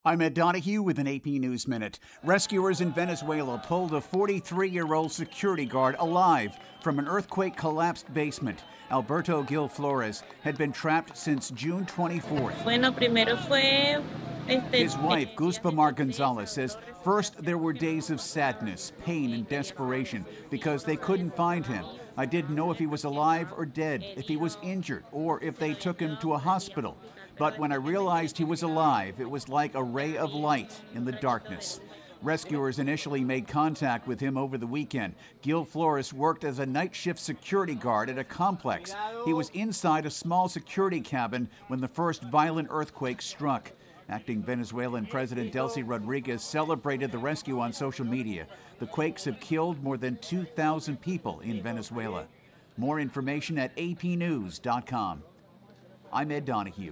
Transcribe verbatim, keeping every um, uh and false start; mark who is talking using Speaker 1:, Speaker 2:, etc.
Speaker 1: I'm Ed Donahue with an A P News Minute. Rescuers in Venezuela pulled a forty-three-year-old security guard alive from an earthquake-collapsed basement. Alberto Gil Flores had been trapped since June twenty-fourth.
Speaker 2: Bueno, primero fue este,
Speaker 1: His wife, Guzpa Mar Gonzalez, says first there were days of sadness, pain, and desperation because they couldn't find him. I didn't know if he was alive or dead, if he was injured, or if they took him to a hospital. But when I realized he was alive, it was like a ray of light in the darkness. Rescuers initially made contact with him over the weekend. Gil Flores worked as a night shift security guard at a complex. He was inside a small security cabin when the first violent earthquake struck. Acting Venezuelan President Delcy Rodriguez celebrated the rescue on social media. The quakes have killed more than two thousand people in Venezuela. More information at A P news dot com. I'm Ed Donahue.